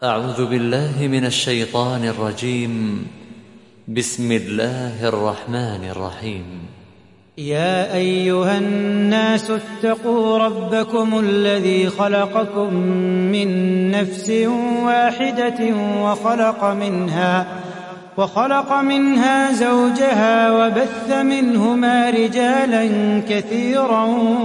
أعوذ بالله من الشيطان الرجيم. بسم الله الرحمن الرحيم. يا أيها الناس اتقوا ربكم الذي خلقكم من نفس واحدة وخلق منها زوجها وبث منهما رجالا كثيرا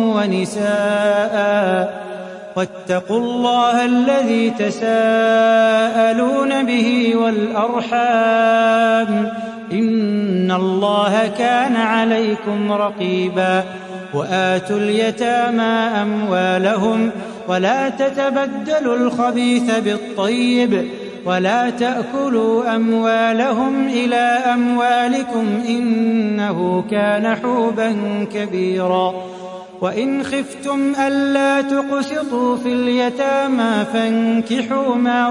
ونساء واتقوا الله الذي تساءلون به والأرحام إن الله كان عليكم رقيبا. وآتوا اليتامى أموالهم ولا تتبدلوا الخبيث بالطيب ولا تأكلوا أموالهم إلى أموالكم إنه كان حوبا كبيرا. وإن خفتم ألا تقسطوا في اليتامى فانكحوا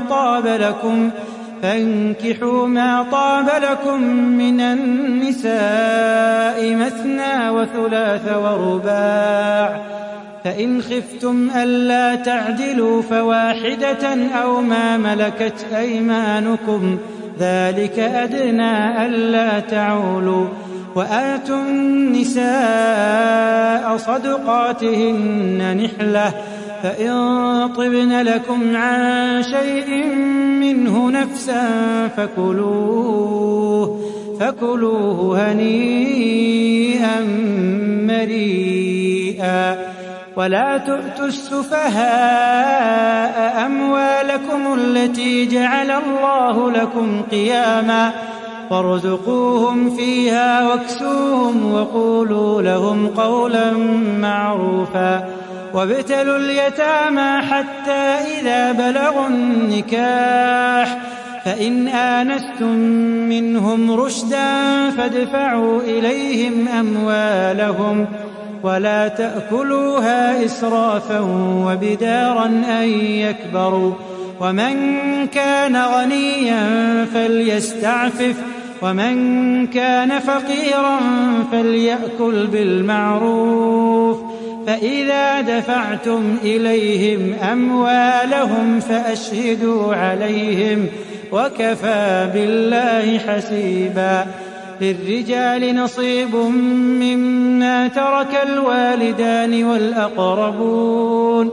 ما طاب لكم من النساء مثنى وثلاث ورباع. فإن خفتم ألا تعدلوا فواحدة أو ما ملكت أيمانكم ذلك أدنى ألا تعولوا. وآتوا النساء صدقاتهن نحلة فإن طبن لكم عن شيء منه نفسا فكلوه هنيئا مريئا. ولا تؤتوا السفهاء أموالكم التي جعل الله لكم قياما وارزقوهم فيها واكسوهم وقولوا لهم قولا معروفا. وابتلوا اليتامى حتى إذا بلغوا النكاح فإن آنستم منهم رشدا فادفعوا إليهم أموالهم ولا تأكلوها إسرافا وبدارا أن يكبروا. ومن كان غنيا فليستعفف ومن كان فقيرا فليأكل بالمعروف. فإذا دفعتم إليهم أموالهم فأشهدوا عليهم وكفى بالله حسيبا. للرجال نصيب مما ترك الوالدان والأقربون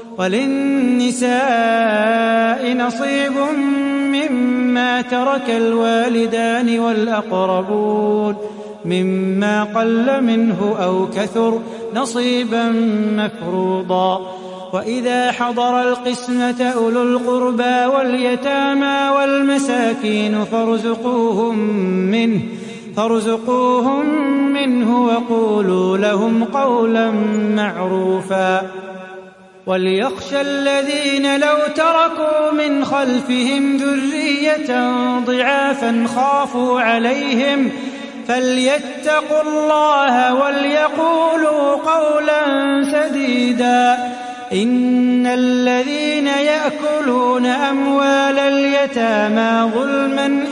وللنساء نصيب مما ترك الوالدان والأقربون مما قل منه أو كثر نصيبا مفروضا. وإذا حضر القسمة أولو القربى واليتامى والمساكين فارزقوهم منه وقولوا لهم قولا معروفا. وليخشى الذين لو تركوا من خلفهم ذرية ضعافا خافوا عليهم فليتقوا الله وليقولوا قولا سديدا. إن الذين يأكلون أموال اليتامى ظلما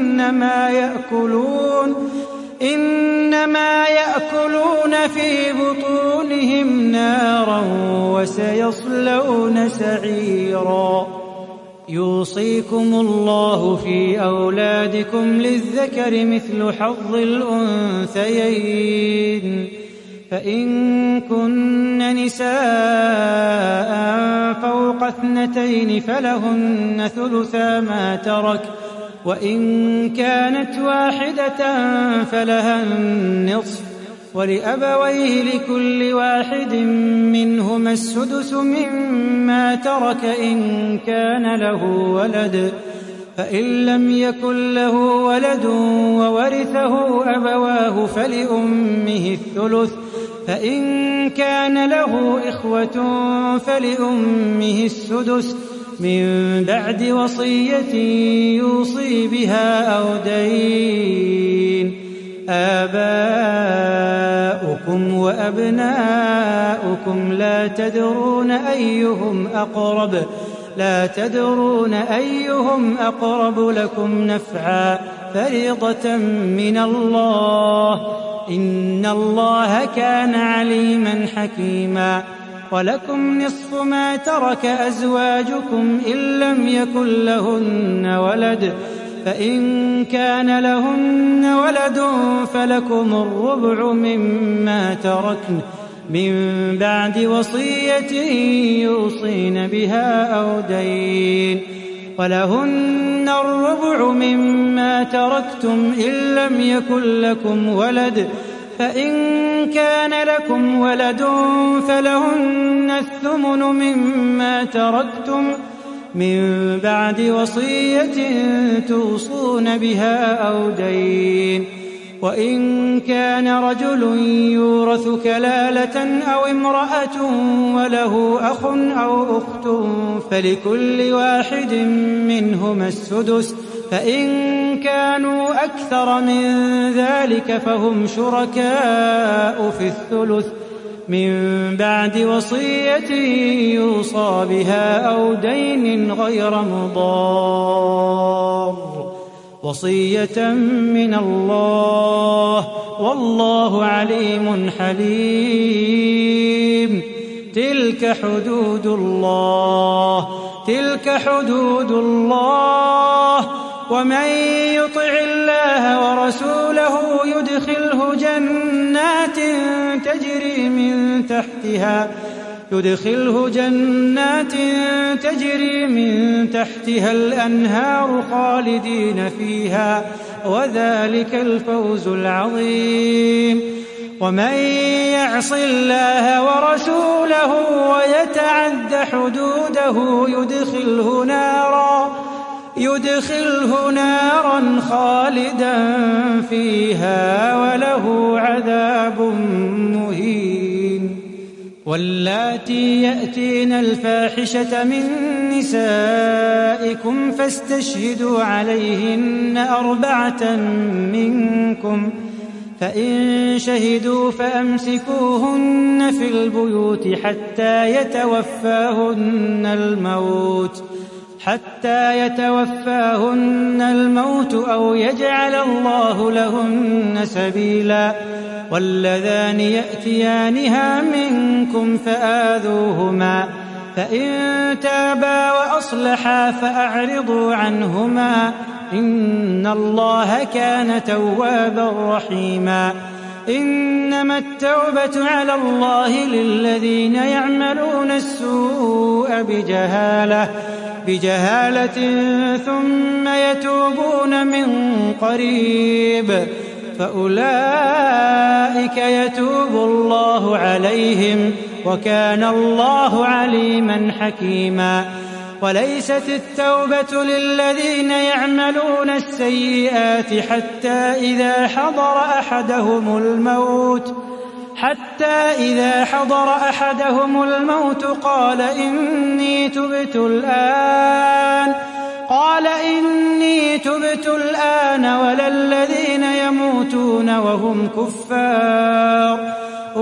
إنما يأكلون في بطونهم نارا وسيصلون سعيرا. يوصيكم الله في أولادكم للذكر مثل حظ الأنثيين. فإن كن نساء فوق 2 فلهن ثلثا ما ترك وإن كانت واحدة فلها النصف ولأبويه لكل واحد منهما السدس مما ترك إن كان له ولد. فإن لم يكن له ولد وورثه أبواه فلأمه الثلث. فإن كان له إخوة فلأمه السدس من بعد وصية يوصي بها أو دين. آباؤكم وأبناؤكم لا تدرون أيهم أقرب لكم نفعا فريضة من الله إن الله كان عليما حكيما. ولكم نصف ما ترك أزواجكم إن لم يكن لهن ولد، فإن كان لهن ولد فلكم الربع مما تركن من بعد وصية يوصين بها أو دين، ولهن الربع مما تركتم إن لم يكن لكم ولد، فإن كان لكم ولد فلهن الثمن مما تركتم من بعد وصية توصون بها أو دين. وإن كان رجل يورث كلالة أو امرأة وله أخ أو أخت فلكل واحد منهما السدس، فإن كانوا أكثر من ذلك فهم شركاء في الثلث من بعد وصية يوصى بها أو دين غير مضار، وصية من الله والله عليم حليم. تلك حدود الله، ومن يطع الله ورسوله يدخله جنات تجري من تحتها الأنهار خالدين فيها، وذلك الفوز العظيم. ومن يعص الله ورسوله ويتعد حدوده يدخله نارا خالدا فيها وله عذاب مهين. واللاتي يأتين الفاحشة من نسائكم فاستشهدوا عليهن 4 منكم، فإن شهدوا فأمسكوهن في البيوت حتى يتوفاهن الموت أو يجعل الله لهن سبيلا. واللذان يأتيانها منكم فآذوهما، فإن تابا وأصلحا فأعرضوا عنهما، إن الله كان توابا رحيما. إنما التوبة على الله للذين يعملون السوء بجهالة ثم يتوبون من قريب فأولئك يتوب الله عليهم، وكان الله عليما حكيما. وليست التوبة للذين يعملون السيئات حتى إذا حضر أحدهم الموت قال إني تبت الآن ولا الذين يموتون وهم كفار،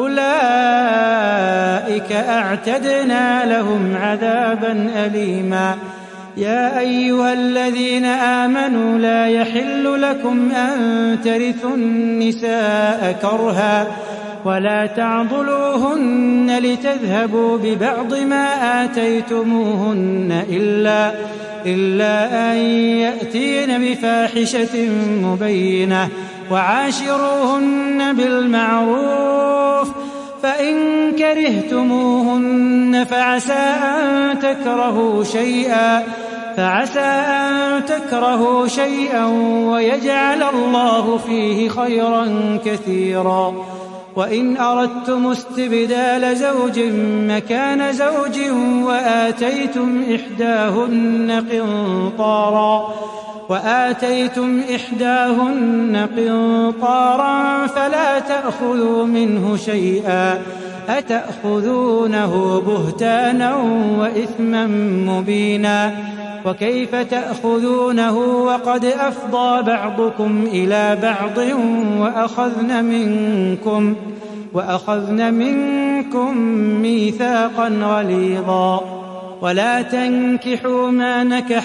أولئك أعتدنا لهم عذابا أليما. يا أيها الذين آمنوا لا يحل لكم أن ترثوا النساء كرها ولا تعضلوهن لتذهبوا ببعض ما آتيتموهن إلا أن يأتين بفاحشة مبينة، وعاشروهن بالمعروف، فإن كرهتموهن فعسى أن تكرهوا شيئا ويجعل الله فيه خيرا كثيرا. وإن أردتم استبدال زوج مكان زوج وآتيتم إحداهن قنطارا فلا تأخذوا منه شيئا، أتأخذونه بهتانا وإثما مبينا. وكيف تأخذونه وقد أفضى بعضكم إلى بعض وأخذن منكم ميثاقا غليظا. ولا تنكحوا ما نكح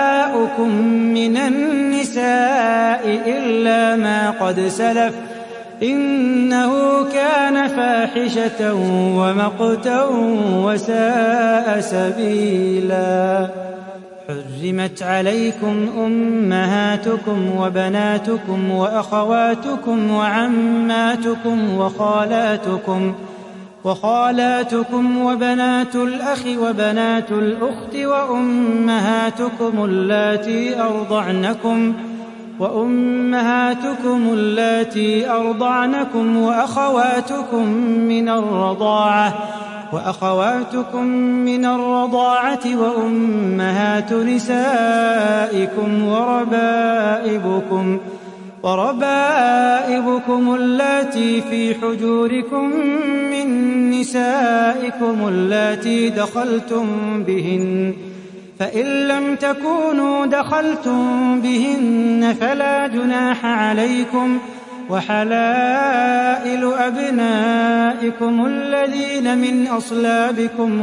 آباؤكم من النساء إلا ما قد سلف، إنه كان فاحشة ومقتا وساء سبيلا. حرمت عليكم أمهاتكم وبناتكم وأخواتكم وعماتكم وخالاتكم وبنات الأخ وبنات الأخت وأمهاتكم اللاتي أرضعنكم وأخواتكم من الرضاعة وأمهات نسائكم وربائبكم اللاتي في حجوركم من نسائكم اللاتي دخلتم بهن، فإن لم تكونوا دخلتم بهن فلا جناح عليكم، وحلائل أبنائكم الذين من أصلابكم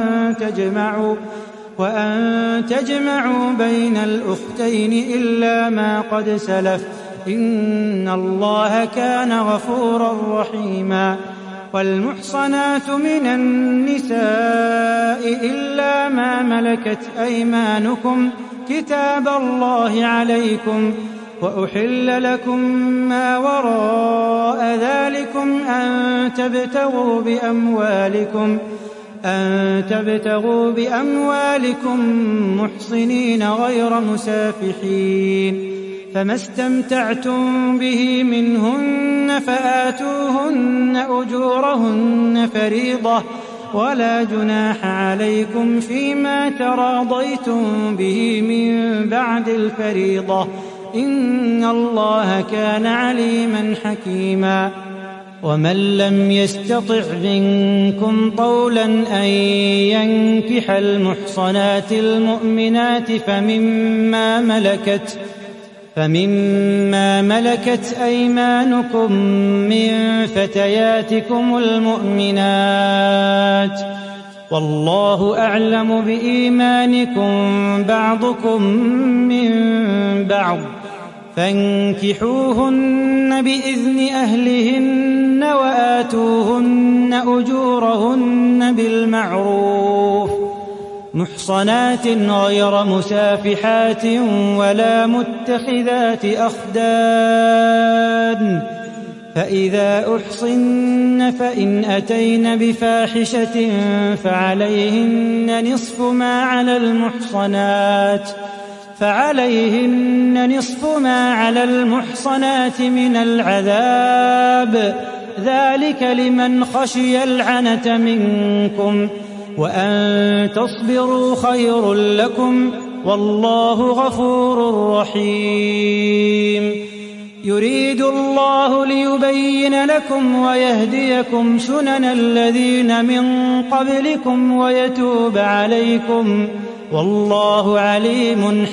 وأن تجمعوا بين الأختين إلا ما قد سلف، إن الله كان غفورا رحيما. والمحصنات من النساء إلا ما ملكت أيمانكم كتاب الله عليكم، وأحل لكم ما وراء ذلكم أن تبتغوا بأموالكم محصنين غير مسافحين، فما استمتعتم به منهن فآتوهن أجورهن فريضة، ولا جناح عليكم فيما تراضيتم به من بعد الفريضة، إن الله كان عليما حكيما. ومن لم يستطع منكم طولا أن ينكح المحصنات المؤمنات فمما ملكت أيمانكم من فتياتكم المؤمنات، والله أعلم بإيمانكم بعضكم من بعض، فانكحوهن بإذن أهلهن وآتوهن أجورهن بالمعروف محصنات غير مسافحات ولا متخذات أخدان، فإذا أحصن فإن أتين بفاحشة فعليهن نصف ما على المحصنات من العذاب، ذلك لمن خشي العنة منكم، وأن تصبروا خير لكم، والله غفور رحيم. يريد الله ليبين لكم ويهديكم سنن الذين من قبلكم ويتوب عليكم، والله عليم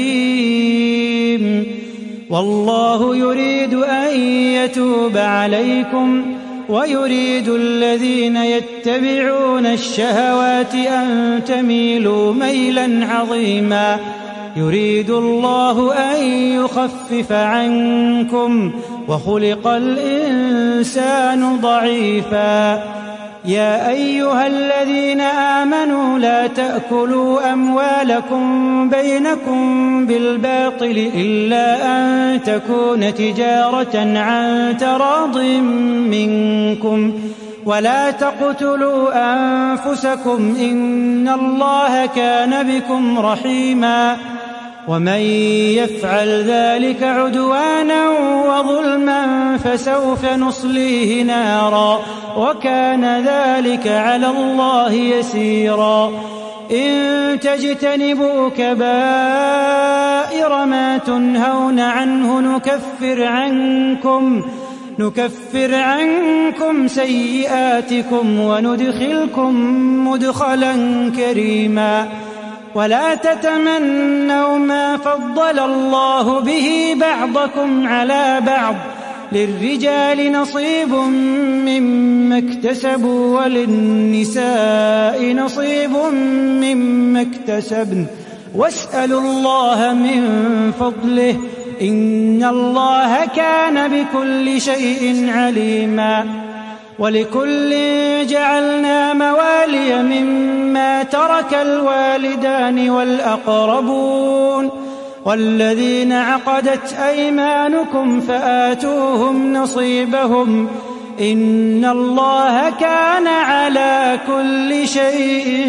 حكيم. والله يريد أن يتوب عليكم، ويريد الذين يتبعون الشهوات أن تميلوا ميلا عظيما. يريد الله أن يخفف عنكم، وخلق الإنسان ضعيفا. يا أيها الذين آمنوا لا تأكلوا أموالكم بينكم بالباطل إلا أن تكون تجارة عن تراض منكم، ولا تقتلوا أنفسكم إن الله كان بكم رحيما. ومن يفعل ذلك عدوانا وظلما فسوف نصليه نارا، وكان ذلك على الله يسيرا. إن تجتنبوا كبائر ما تنهون عنه نكفر عنكم سيئاتكم وندخلكم مدخلا كريما. ولا تتمنوا ما فضل الله به بعضكم على بعض، للرجال نصيب مما اكتسبوا وللنساء نصيب مما اكتسبن، واسألوا الله من فضله، إن الله كان بكل شيء عليما ولكل جعلنا موالي مما ترك الوالدان والأقربون والذين عقدت أيمانكم فآتوهم نصيبهم إن الله كان على كل شيء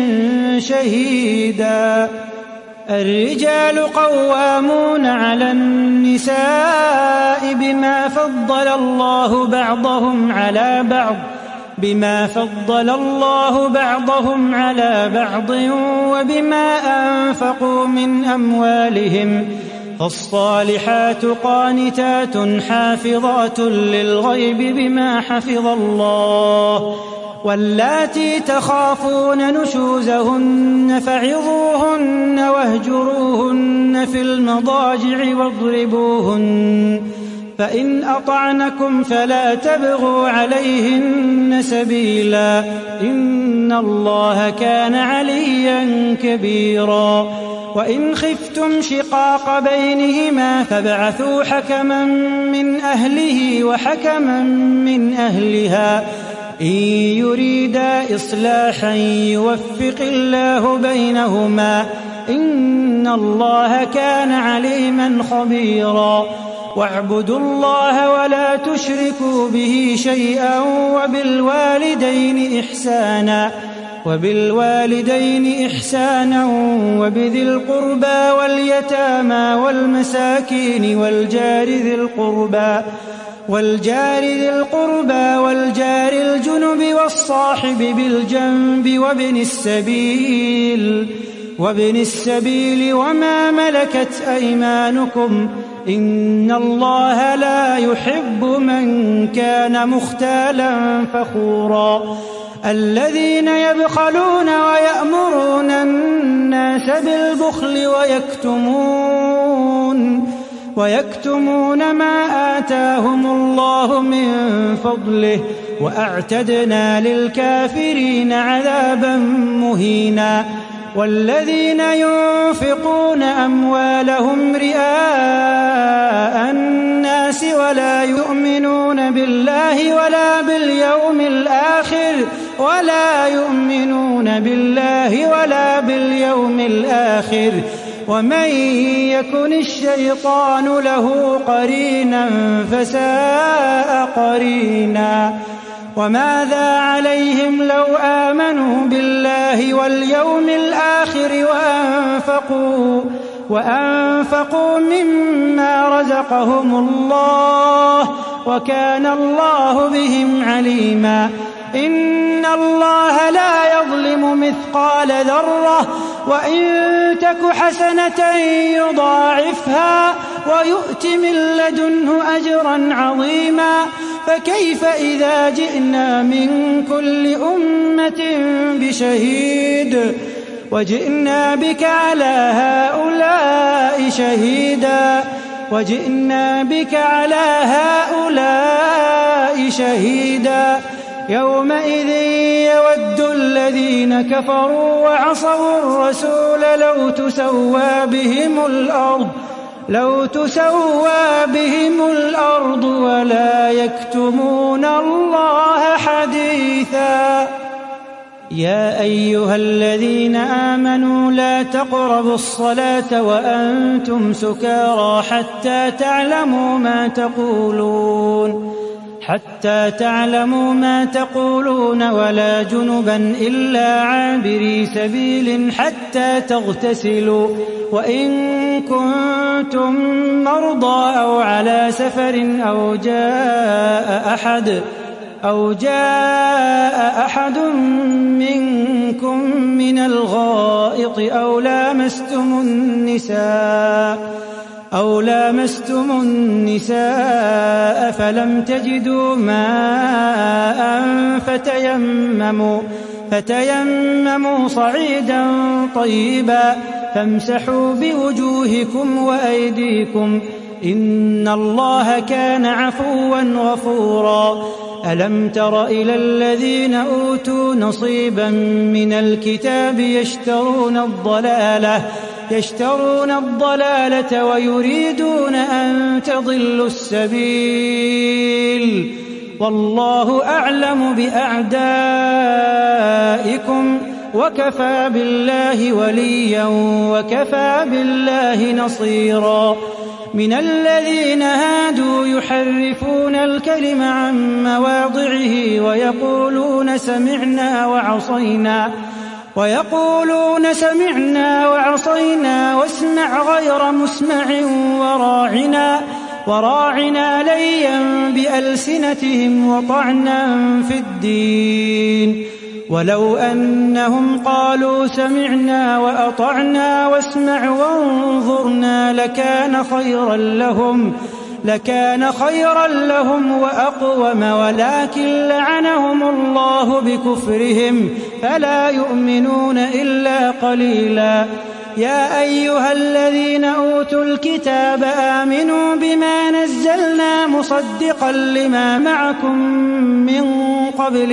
شهيدا الرجال قوامون على النساء بما فضل الله بعضهم على بعض وبما أنفقوا من أموالهم فالصالحات قانتات حافظات للغيب بما حفظ الله واللاتي تخافون نشوزهن فعظوهن واهجروهن في المضاجع واضربوهن فإن أطعنكم فلا تبغوا عليهن سبيلا إن الله كان عليا كبيرا وإن خفتم شقاق بينهما فابعثوا حكما من أهله وحكما من أهلها إن يريدا إصلاحا يوفق الله بينهما إن الله كان عليما خبيرا واعبدوا الله ولا تشركوا به شيئا وبالوالدين إحسانا وبذي القربى واليتامى والمساكين والجار ذي القربى والجار الجنب والصاحب بالجنب وابن السبيل وما ملكت أيمانكم إن الله لا يحب من كان مختالا فخورا الذين يبخلون ويأمرون الناس بالبخل ويكتمون ما آتاهم الله من فضله وأعتدنا للكافرين عذابا مهينا والذين ينفقون أموالهم رئاء الناس ولا يؤمنون بالله ولا باليوم الآخر ومن يكن الشيطان له قرينا فساء قرينا وماذا عليهم لو آمنوا بالله واليوم الآخر وأنفقوا مما رزقهم الله وكان الله بهم عليما إن الله لا يظلم مثقال ذرة وإن تك حسنة يضاعفها ويؤت من لدنه أجرا عظيما فكيف إذا جئنا من كل أمة بشهيد وجئنا بك على هؤلاء شهيدا يومئذ يود الذين كفروا وعصوا الرسول لو تسوى بهم الأرض ولا يكتمون الله حديثا يا أيها الذين آمنوا لا تقربوا الصلاة وأنتم سكارى حتى تعلموا ما تقولون ولا جنبا إلا عابري سبيل حتى تغتسلوا وإن كنتم مرضى أو على سفر أو جاء أحد منكم من الغائط أو لامستم النساء فلم تجدوا ماء فتيمموا صعيدا طيبا فامسحوا بوجوهكم وأيديكم إن الله كان عفوا غفورا ألم تر إلى الذين أوتوا نصيبا من الكتاب يشترون يشترون الضلالة ويريدون أن تضلوا السبيل والله أعلم بأعدائكم وكفى بالله وليا وكفى بالله نصيرا من الذين هادوا يحرفون الكلم عن مواضعه ويقولون سمعنا وعصينا واسمع غير مسمع وراعنا ليا بألسنتهم وطعنا في الدين ولو أنهم قالوا سمعنا وأطعنا واسمع وانظرنا لكان خيرا لهم وأقوم ولكن لعنهم الله بكفرهم فلا يؤمنون إلا قليلا يا أيها الذين أوتوا الكتاب آمنوا بما نزلنا مصدقا لما معكم من قبل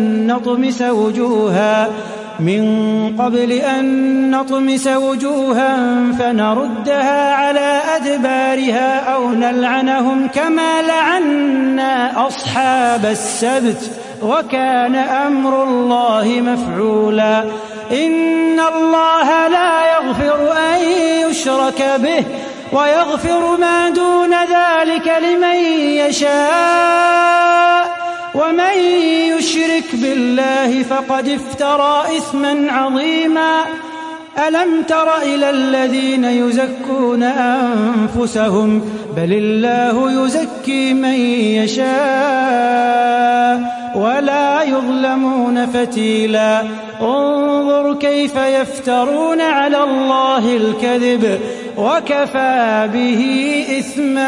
أن نطمس وجوها فنردها على أدبارها أو نلعنهم كما لعنا أصحاب السبت وكان أمر الله مفعولا إن الله لا يغفر أن يشرك به ويغفر ما دون ذلك لمن يشاء ومن يشرك بالله فقد افترى إثما عظيما ألم تر إلى الذين يزكون أنفسهم بل الله يزكي من يشاء ولا يظلمون فتيلا انظر كيف يفترون على الله الكذب وكفى به إثما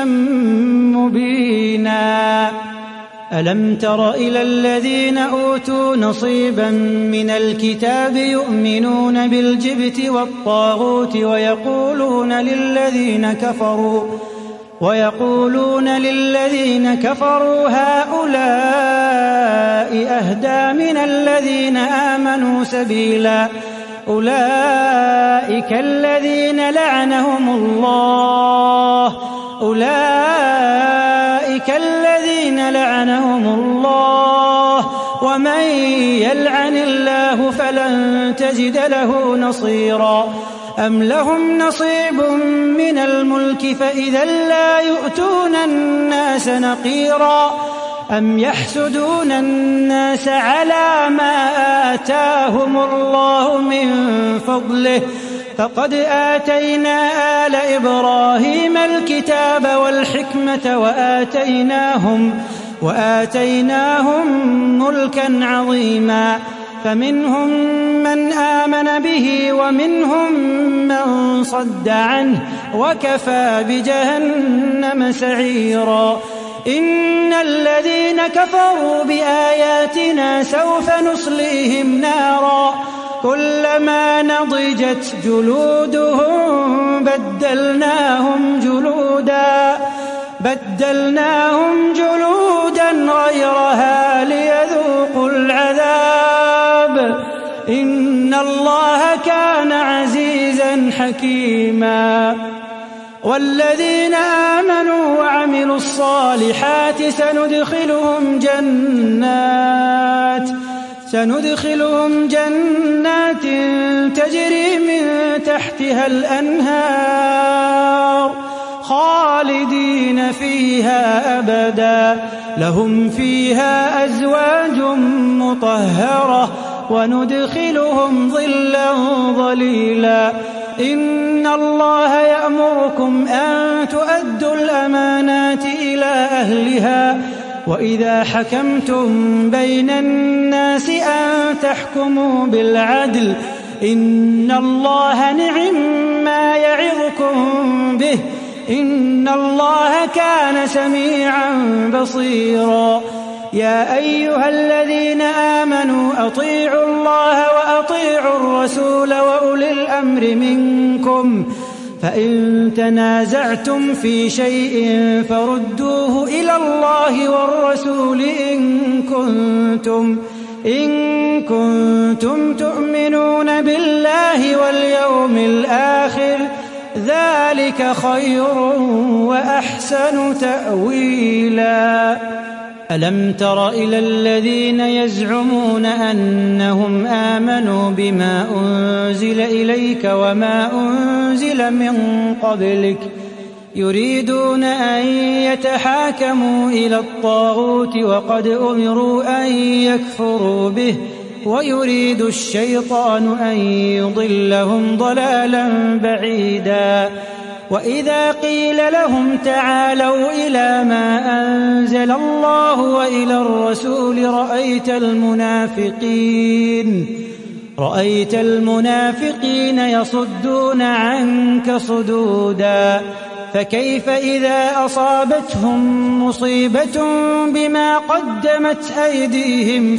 مبينا ألم تر إلى الذين أوتوا نصيبا من الكتاب يؤمنون بالجبت والطاغوت ويقولون للذين كفروا هؤلاء أهدى من الذين آمنوا سبيلا أولئك الذين لعنهم الله ومن يلعن الله فلن تجد له نصيرا أم لهم نصيب من الملك فإذا لا يؤتون الناس نقيرا أم يحسدون الناس على ما آتاهم الله من فضله فقد آتينا آل إبراهيم الكتاب والحكمة وآتيناهم ملكا عظيما فمنهم من آمن به ومنهم من صد عنه وكفى بجهنم سعيرا إن الذين كفروا بآياتنا سوف نصليهم نارا كلما نضجت جلودهم بدلناهم جلودا غيرها ليذوقوا العذاب إن الله كان عزيزا حكيما والذين آمنوا وعملوا الصالحات سندخلهم جنات تجري من تحتها الأنهار خالدين فيها أبدا لهم فيها أزواج مطهرة وندخلهم ظلا ظليلا إن الله يأمركم أن تؤدوا الأمانات إلى أهلها وإذا حكمتم بين الناس أن تحكموا بالعدل إن الله نعم ما يعظكم به إن الله كان سميعا بصيرا يا أيها الذين آمنوا أطيعوا الله وأطيعوا الرسول وأولي الأمر منكم فإن تنازعتم في شيء فردوه إلى الله والرسول إن إن كنتم تؤمنون بالله واليوم الآخر ذلك خير وأحسن تأويلا. ألم تر إلى الذين يزعمون أنهم آمنوا بما أنزل إليك وما أنزل من قبلك يريدون أن يتحاكموا إلى الطاغوت وقد أمروا أن يكفروا به ويريد الشيطان أن يضلهم ضلالا بعيدا. وإذا قيل لهم تعالوا إلى ما أنزل الله وإلى الرسول رأيت المنافقين يصدون عنك صدودا. فكيف إذا أصابتهم مصيبة بما قدمت أيديهم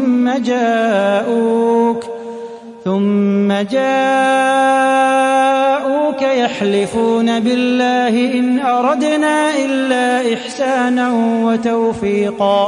ثم جاءوك يحلفون بالله إن أردنا إلا إحسانا وتوفيقا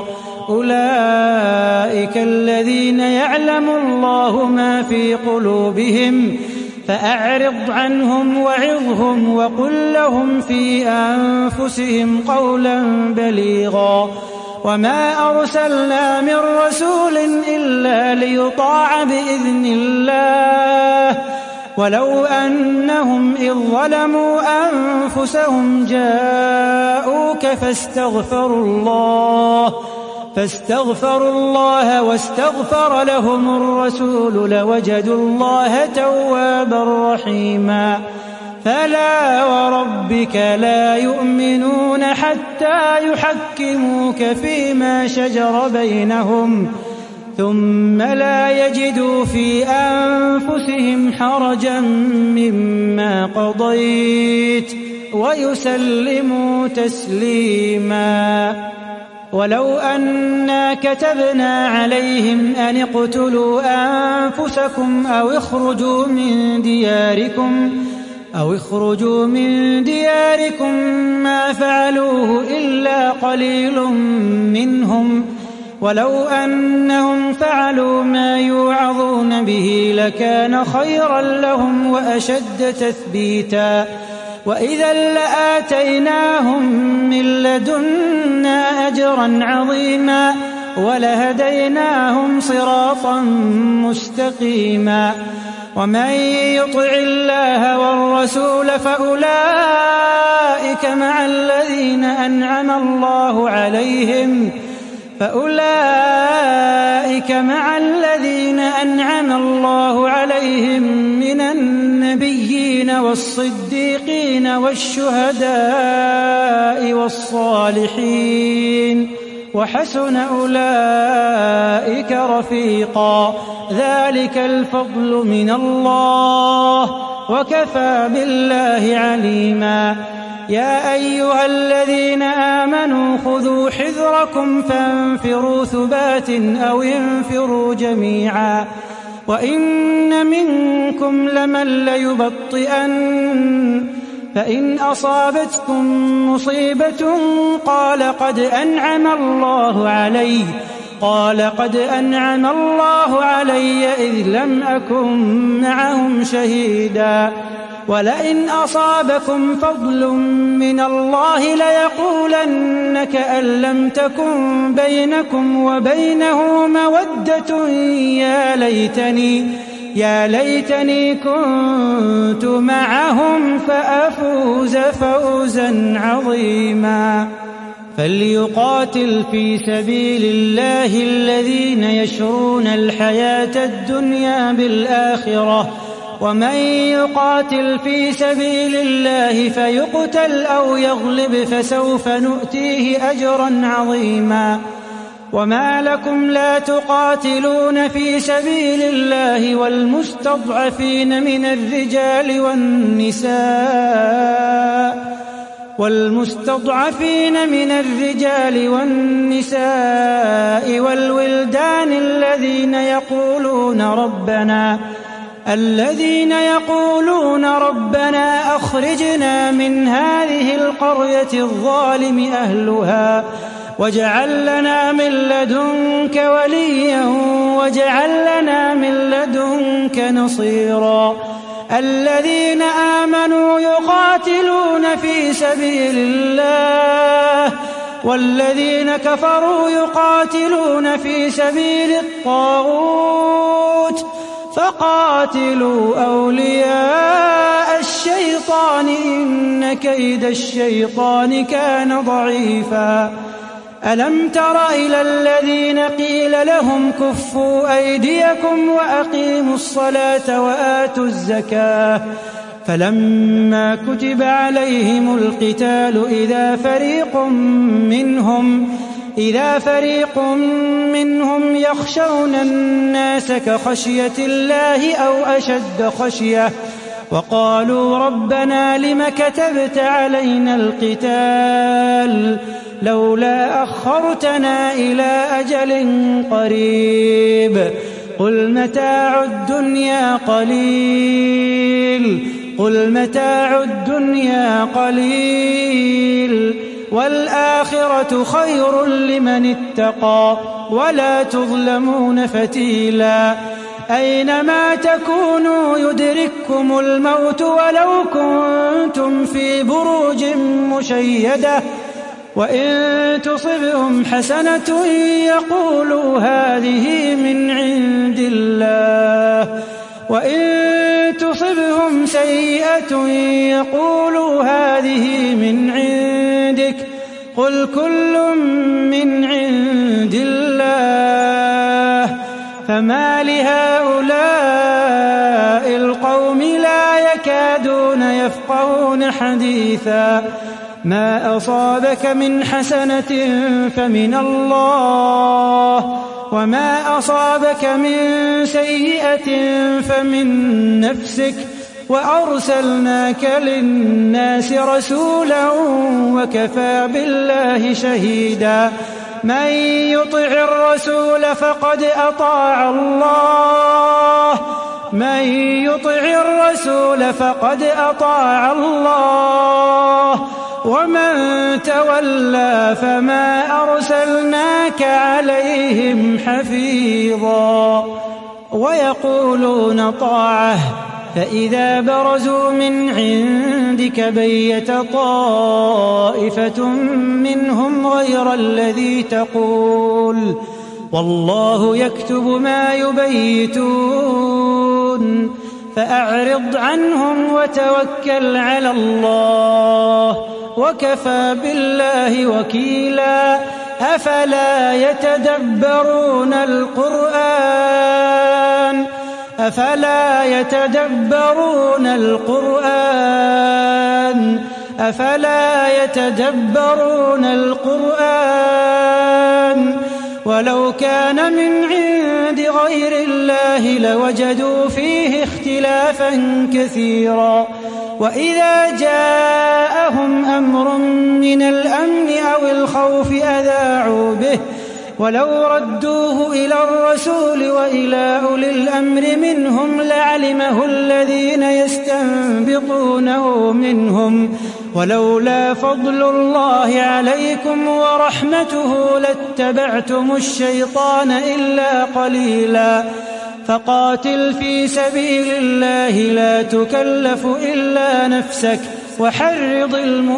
أولئك الذين يعلم الله ما في قلوبهم فأعرض عنهم وعظهم وقل لهم في أنفسهم قولا بليغا. وما أرسلنا من رسول إلا ليطاع بإذن الله ولو أنهم إذ ظلموا أنفسهم جاءوك فاستغفروا الله واستغفر لهم الرسول لوجدوا الله توابا رحيما. فلا وربك لا يؤمنون حتى يحكموك فيما شجر بينهم ثم لا يجدوا في أنفسهم حرجا مما قضيت ويسلموا تسليما. ولو أنا كتبنا عليهم أن اقتلوا أنفسكم أو اخرجوا من دياركم ما فعلوه إلا قليل منهم ولو أنهم فعلوا ما يوعظون به لكان خيرا لهم وأشد تثبيتا. وإذا لآتيناهم من لدنا أجرا عظيما ولهديناهم صراطا مستقيما. ومن يطع الله والرسول فأولئك مع الذين أنعم الله عليهم من النبيين والصديقين والشهداء والصالحين وحسن أولئك رفيقا. ذلك الفضل من الله وكفى بالله عليما. يا أيها الذين آمنوا خذوا حذركم فانفروا ثبات أو انفروا جميعا وإن منكم لمن ليبطئن فإن أصابتكم مصيبة قال قد أنعم الله علي إذ لم أكن معهم شهيدا. ولئن أصابكم فضل من الله ليقولن كأن لم تكن بينكم وبينه مودة يا ليتني كنت معهم فأفوز فوزا عظيما. فليقاتل في سبيل الله الذين يشرون الحياة الدنيا بالآخرة ومن يقاتل في سبيل الله فيقتل أو يغلب فسوف نؤتيه أجرا عظيما. وما لكم لا تقاتلون في سبيل الله والمستضعفين من الرجال والنساء والولدان الذين يقولون ربنا أخرجنا من هذه القرية الظالم واجعل لنا من لدنك وليا واجعل لنا من لدنك نصيرا. الذين آمنوا يقاتلون في سبيل الله والذين كفروا يقاتلون في سبيل الطاغوت فقاتلوا أولياء الشيطان إن كيد الشيطان كان ضعيفا. ألم تر إلى الذين قيل لهم كفوا أيديكم وأقيموا الصلاة وآتوا الزكاة فلما كتب عليهم القتال إذا فريق منهم يخشون الناس كخشية الله أو أشد خشية وقالوا ربنا لم كتبت علينا القتال لولا أخرتنا إلى أجل قريب قل متاع الدنيا قليل والآخرة خير لمن اتقى ولا تظلمون فتيلا. أينما تكونوا يدرككم الموت ولو كنتم في بروج مشيدة وإن تصبهم حسنة يقولوا هذه من عند الله وإن تصبهم سيئة يقولوا هذه من عندك قل كل من عند الله فما لهؤلاء القوم لا يكادون يفقهون حديثا. ما أصابك من حسنة فمن الله وما أصابك من سيئة فمن نفسك وأرسلناك للناس رسولا وكفى بالله شهيدا. من يطع الرسول فقد أطاع الله ومن تولى فما أرسلناك عليهم حفيظا. ويقولون طاعة فإذا برزوا من عندك بيت طائفة منهم غير الذي تقول والله يكتب ما يبيتون فأعرض عنهم وتوكل على الله وكفى بالله وكيلا. أفلا يتدبرون القرآن ولو كان من عند غير الله لوجدوا فيه اختلافا كثيرا. وإذا جاءهم أمر من الأمن أو الخوف أذاعوا به ولو ردوه إلى الرسول وإلى أولي الأمر منهم لعلمه الذين يستنبطونه منهم ولولا فضل الله عليكم ورحمته لاتبعتم الشيطان إلا قليلا. فقاتل في سبيل الله لا تكلف إلا نفسك وحرض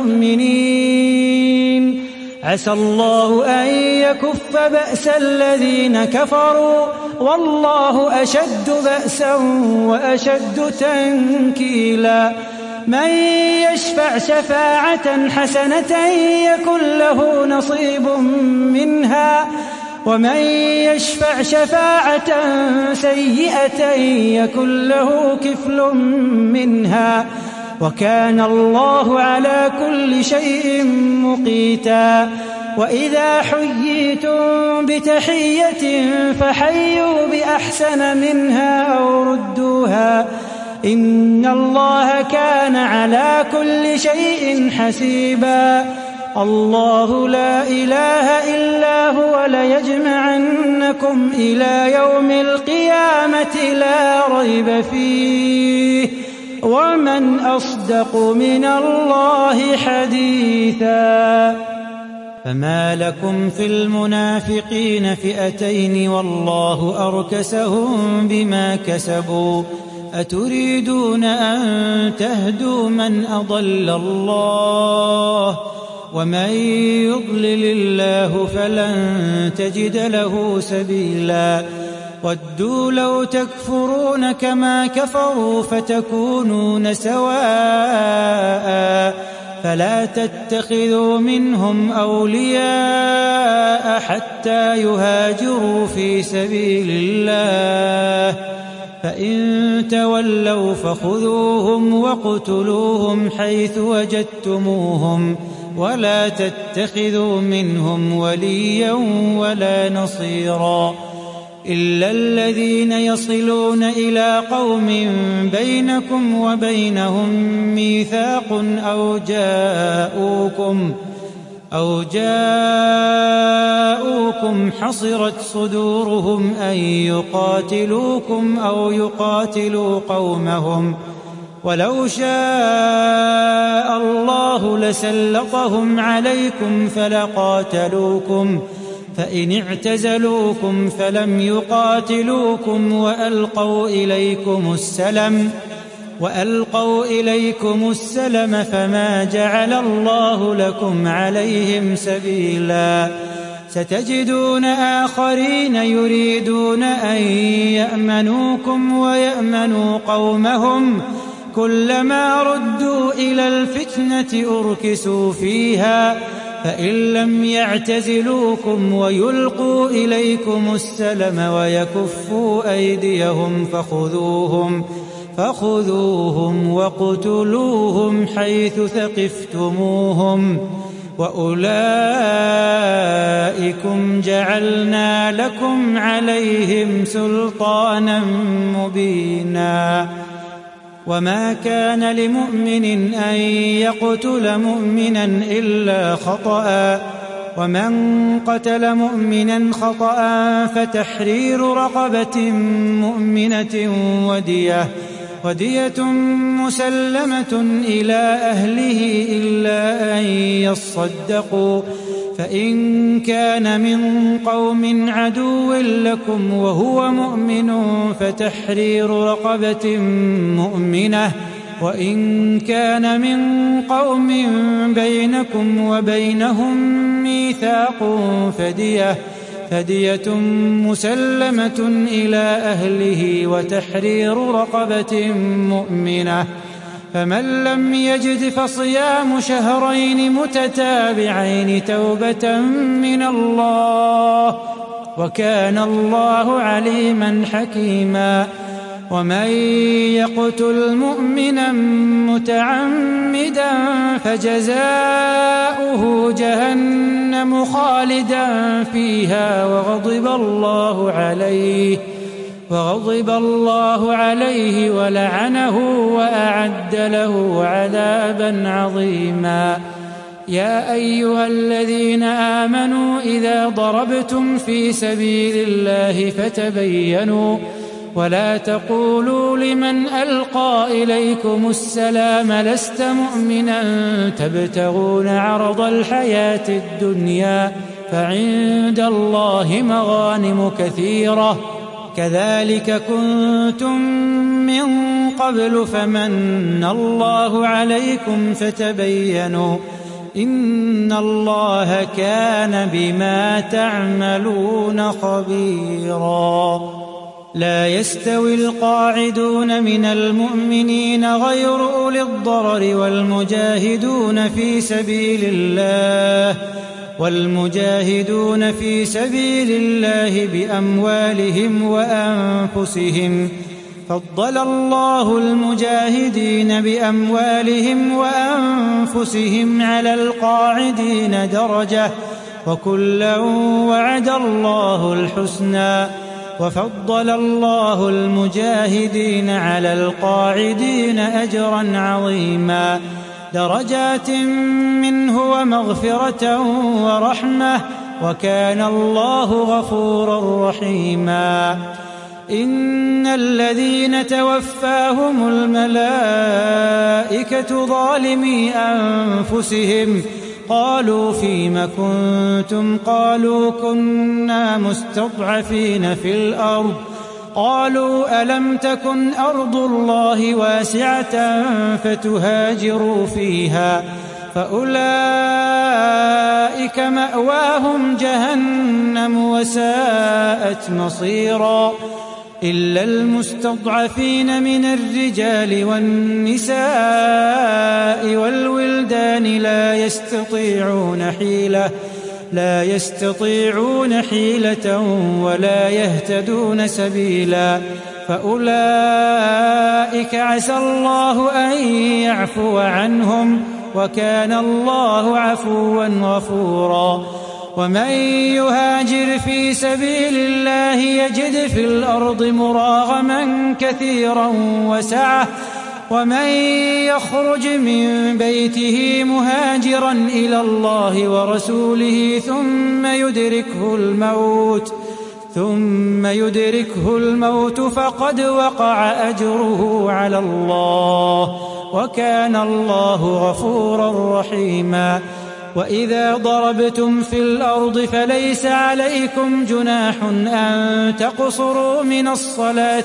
المؤمنين عسى الله أن يكف بأس الذين كفروا والله أشد بأسا وأشد تنكيلا. من يشفع شفاعة حسنة يكن له نصيب منها ومن يشفع شفاعة سيئة يكن له كفل منها وكان الله على كل شيء مقيتا. وإذا حييتم بتحية فحيوا بأحسن منها أو ردوها إن الله كان على كل شيء حسيبا. الله لا إله إلا هو ليجمعنكم إلى يوم القيامة لا ريب فيه ومن أصدق من الله حديثا. فما لكم في المنافقين فئتين والله أركسهم بما كسبوا أتريدون أن تهدوا من أضل الله ومن يضلل الله فلن تجد له سبيلا ودوا لو تكفرون كما كفروا فتكونون سواء فلا تتخذوا منهم أولياء حتى يهاجروا في سبيل الله فإن تولوا فخذوهم واقتلوهم حيث وجدتموهم ولا تتخذوا منهم وليا ولا نصيرا إلا الذين يصلون إلى قوم بينكم وبينهم ميثاق أو جاءوكم حصرت صدورهم أن يقاتلوكم أو يقاتلوا قومهم ولو شاء الله لسلطهم عليكم فلقاتلوكم فإن اعتزلوكم فلم يقاتلوكم وألقوا إليكم السلم فما جعل الله لكم عليهم سبيلا ستجدون آخرين يريدون أن يأمنوكم ويأمنوا قومهم كلما ردوا إلى الفتنة أركسوا فيها فإن لم يعتزلوكم ويلقوا إليكم السلم ويكفوا أيديهم فخذوهم واقتلوهم حيث ثقفتموهم وأولئكم جعلنا لكم عليهم سلطانا مبينا وما كان لمؤمن أن يقتل مؤمنا إلا خطأ ومن قتل مؤمنا خطأ فتحرير رقبة مؤمنة ودية مسلمة إلى أهله إلا أن يصدقوا فإن كان من قوم عدو لكم وهو مؤمن فتحرير رقبة مؤمنة وإن كان من قوم بينكم وبينهم ميثاق فدية مسلمة إلى أهله وتحرير رقبة مؤمنة فمن لم يجد فصيام شهرين متتابعين توبة من الله وكان الله عليما حكيما ومن يقتل مؤمنا متعمدا فجزاؤه جهنم خالدا فيها وغضب الله عليه ولعنه وأعد له عذابا عظيما يا أيها الذين آمنوا إذا ضربتم في سبيل الله فتبينوا ولا تقولوا لمن ألقى إليكم السلام لست مؤمنا تبتغون عرض الحياة الدنيا فعند الله مغانم كثيرة كذلك كنتم من قبل فمن الله عليكم فتبينوا إن الله كان بما تعملون خبيرا لا يستوي القاعدون من المؤمنين غير أولي الضرر والمجاهدون في سبيل الله بأموالهم وأنفسهم فضل الله المجاهدين بأموالهم وأنفسهم على القاعدين درجة وكلا وعد الله الحسنى وفضل الله المجاهدين على القاعدين أجرا عظيما درجات منه ومغفرة ورحمة وكان الله غفورا رحيما إن الذين توفاهم الملائكة ظالمي أنفسهم قالوا فيم كنتم قالوا كنا مستضعفين في الأرض قالوا ألم تكن أرض الله واسعة فتهاجروا فيها فأولئك مأواهم جهنم وساءت مصيرا إلا المستضعفين من الرجال والنساء والولدان لا يستطيعون حيلة ولا يهتدون سبيلا فأولئك عسى الله أن يعفو عنهم وكان الله عفوا غفورا ومن يهاجر في سبيل الله يجد في الأرض مراغما كثيرا وسعة ومن يخرج من بيته مهاجرا إلى الله ورسوله ثم يدركه الموت فقد وقع أجره على الله وكان الله غفورا رحيما وإذا ضربتم في الأرض فليس عليكم جناح أن تقصروا من الصلاة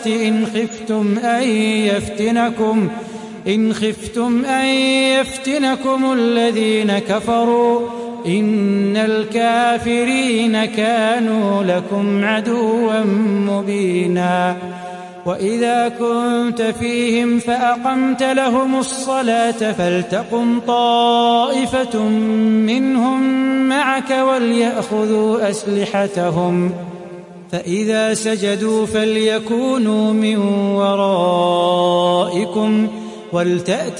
إن خفتم أن يفتنكم الذين كفروا إن الكافرين كانوا لكم عدوا مبينا وإذا كنت فيهم فأقمت لهم الصلاة فلتقم طائفة منهم معك وليأخذوا أسلحتهم فإذا سجدوا فليكونوا من ورائكم ولتأت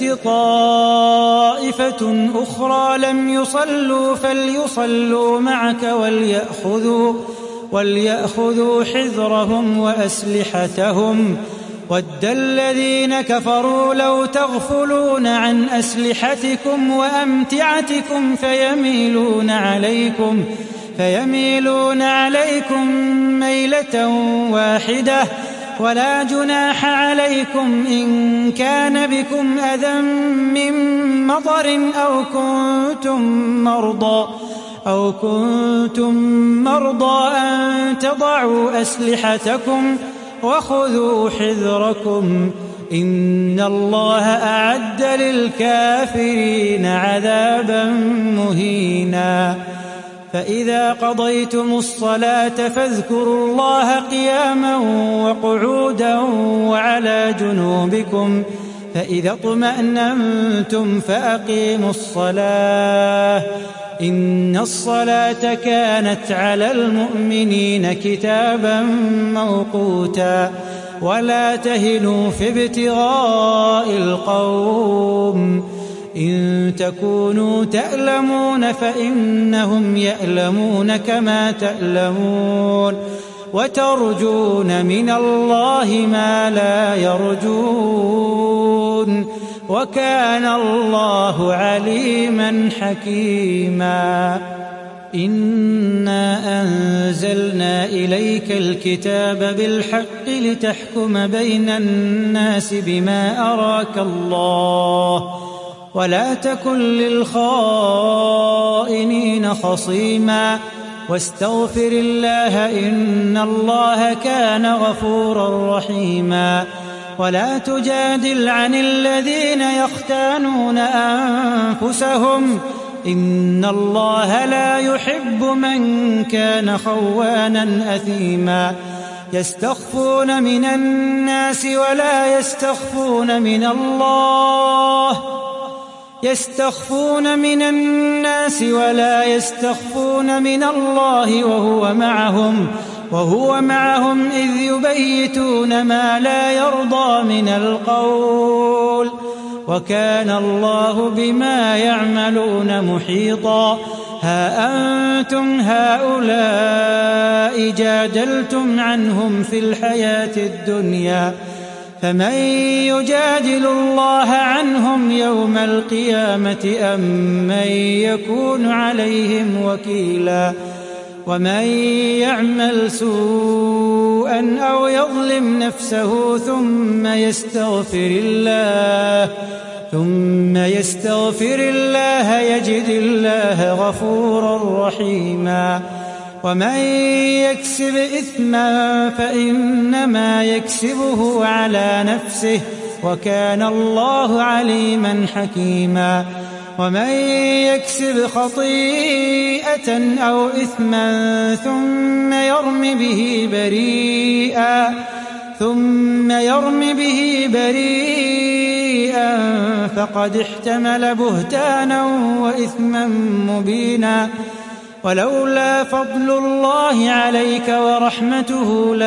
طائفة أخرى لم يصلوا فليصلوا معك وليأخذوا حذرهم وأسلحتهم ود الذين كفروا لو تغفلون عن أسلحتكم وأمتعتكم فيميلون عليكم ميلة واحدة ولا جناح عليكم إن كان بكم أذى من مطر أو كنتم مرضى أن تضعوا أسلحتكم وخذوا حذركم إن الله أعد للكافرين عذابا مهينا فإذا قضيتم الصلاة فاذكروا الله قياما وقعودا وعلى جنوبكم فإذا اطمأننتم فأقيموا الصلاة إن الصلاة كانت على المؤمنين كتابا موقوتا ولا تهنوا في ابتغاء القوم إن تكونوا تألمون فإنهم يألمون كما تألمون وترجون من الله ما لا يرجون وكان الله عليما حكيما إنا أنزلنا إليك الكتاب بالحق لتحكم بين الناس بما أراك الله ولا تكن للخائنين خصيما واستغفر الله إن الله كان غفورا رحيما ولا تجادل عن الذين يختانون أنفسهم إن الله لا يحب من كان خوانا أثيما يستخفون من الناس ولا يستخفون من الله وهو معهم إذ يبيتون ما لا يرضى من القول وكان الله بما يعملون محيطا ها أنتم هؤلاء جادلتم عنهم في الحياة الدنيا فمن يجادل الله عنهم يوم القيامة أم من يكون عليهم وكيلا ومن يعمل سوءا أو يظلم نفسه ثم ثم يستغفر الله يجد الله غفورا رحيما. ومن يكسب إثما فإنما يكسبه على نفسه وكان الله عليما حكيما. ومن يكسب خطيئة أو إثما ثم يرم به بريئا فقد احتمل بهتانا وإثما مبينا. ولولا فضل الله عليك ورحمته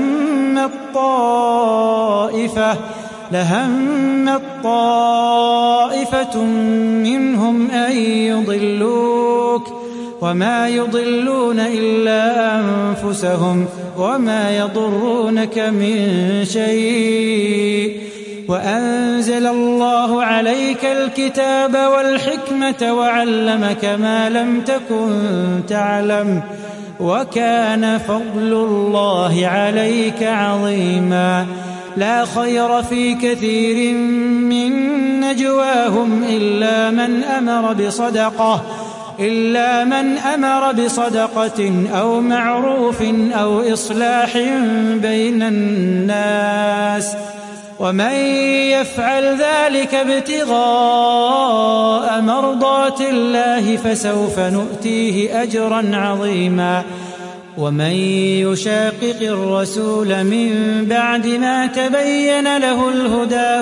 لهمت طائفة منهم أن يضلوك وما يضلون إلا أنفسهم وما يضرونك من شيء. وأنزل الله عليك الكتاب والحكمة وعلمك ما لم تكن تعلم وكان فضل الله عليك عظيما. لا خير في كثير من نجواهم إلا من أمر بصدقة أو معروف أو إصلاح بين الناس. ومن يفعل ذلك ابتغاء مرضات الله فسوف نؤتيه أجرا عظيما. ومن يشاقق الرسول من بعد ما تبين له الهدى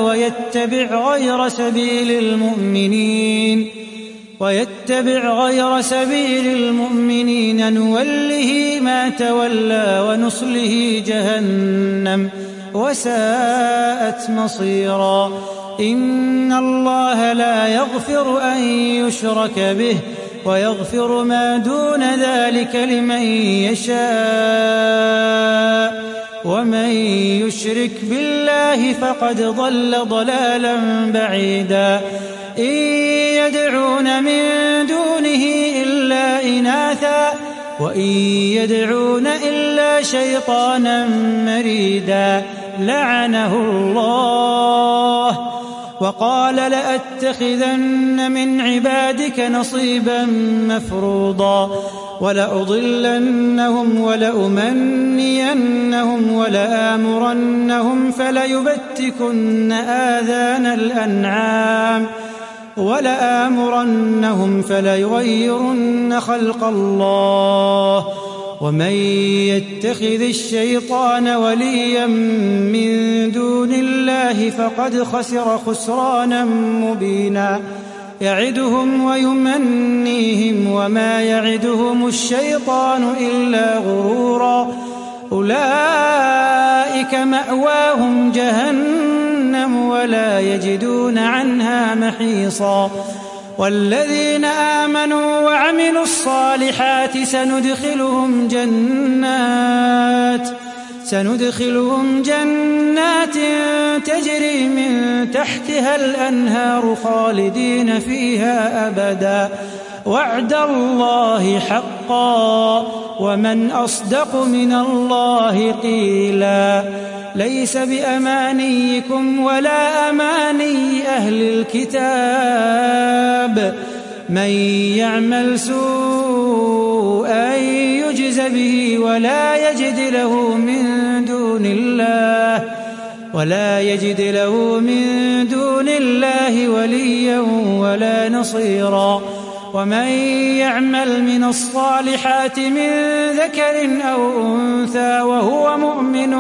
ويتبع غير سبيل المؤمنين نوله ما تولى ونصله جهنم وساءت مصيرا. إن الله لا يغفر أن يشرك به ويغفر ما دون ذلك لمن يشاء ومن يشرك بالله فقد ضل ضلالا بعيدا. إن يدعون من دونه إلا إناثا وإن يدعون إلا شيطانا مريدا لعنه الله. وقال لأتخذن من عبادك نصيبا مفروضا ولأضلنهم ولأمنينهم ولآمرنهم فليبتكن آذان الأنعام ولآمرنهم فليغيرن خلق الله. ومن يتخذ الشيطان وليا من دون الله فقد خسر خسرانا مبينا. يعدهم ويمنيهم وما يعدهم الشيطان إلا غرورا. أولئك مأواهم جهنم ولا يجدون عنها محيصا. والذين آمنوا وعملوا الصالحات سندخلهم جنات تجري من تحتها الأنهار خالدين فيها أبدا وعد الله حقا ومن أصدق من الله قيلا. ليس بأمانيكم ولا أماني أهل الكتاب من يعمل سوءا يجز به ولا يجد له من دون الله وليا ولا نصيرا. ومن يعمل من الصالحات من ذكر أو أنثى وهو مؤمن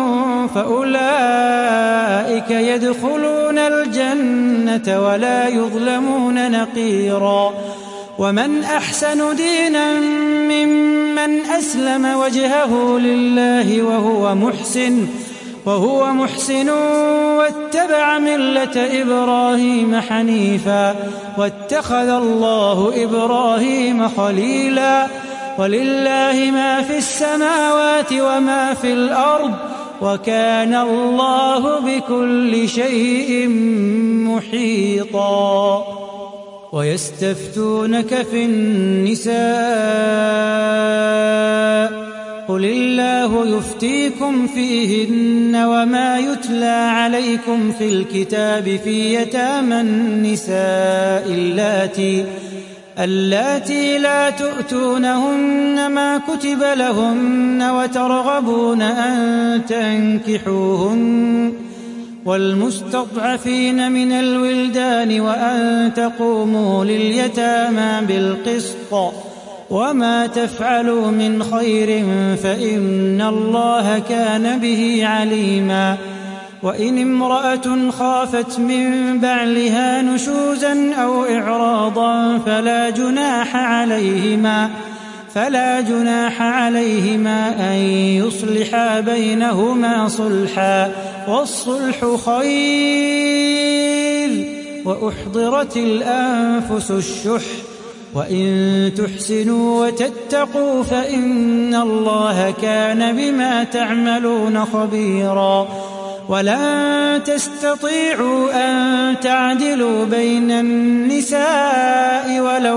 فأولئك يدخلون الجنة ولا يظلمون نقيرا. ومن أحسن دينا ممن أسلم وجهه لله وهو محسن واتبع ملة إبراهيم حنيفا واتخذ الله إبراهيم خليلا. ولله ما في السماوات وما في الأرض وكان الله بكل شيء محيطا. ويستفتونك في النساء قل الله يفتيكم فيهن وما يتلى عليكم في الكتاب في يتامى النساء اللاتي لا تؤتونهن ما كتب لهن وترغبون أن تنكحوهن والمستضعفين من الولدان وأن تقوموا لليتامى بالقسط وما تفعلوا من خير فإن الله كان به عليما. وإن امرأة خافت من بعلها نشوزا أو إعراضا فلا جناح عليهما أن يصلحا بينهما صلحا والصلح خير وأحضرت الأنفس الشح وإن تحسنوا وتتقوا فإن الله كان بما تعملون خبيرا. ولن تستطيعوا أن تعدلوا بين النساء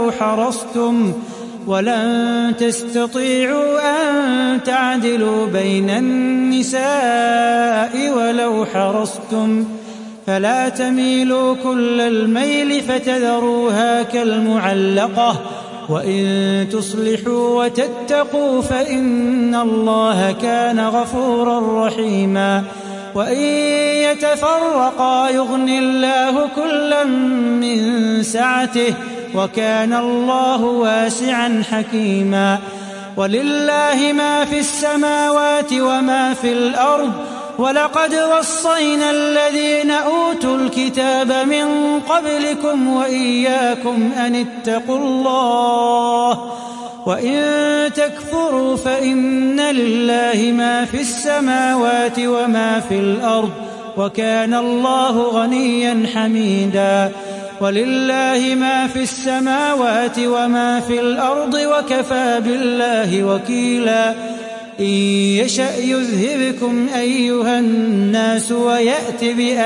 ولو حرصتم فلا تميلوا كل الميل فتذروها كالمعلقة وإن تصلحوا وتتقوا فإن الله كان غفورا رحيما. وإن يتفرقا يغن الله كلا من سعته وكان الله واسعا حكيما. ولله ما في السماوات وما في الأرض ولقد وصينا الذين أوتوا الكتاب من قبلكم وإياكم أن اتقوا الله وإن تكفروا فإن لله ما في السماوات وما في الأرض وكان الله غنيا حميدا. ولله ما في السماوات وما في الأرض وكفى بالله وكيلا. إن يشأ يذهبكم أيها الناس ويأت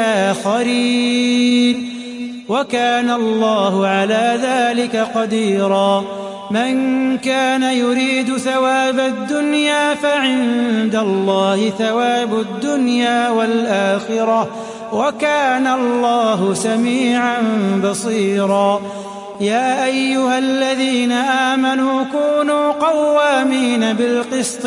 بآخرين وكان الله على ذلك قديرا. من كان يريد ثواب الدنيا فعند الله ثواب الدنيا والآخرة وكان الله سميعا بصيرا. يا أيها الذين آمنوا كونوا قوامين بالقسط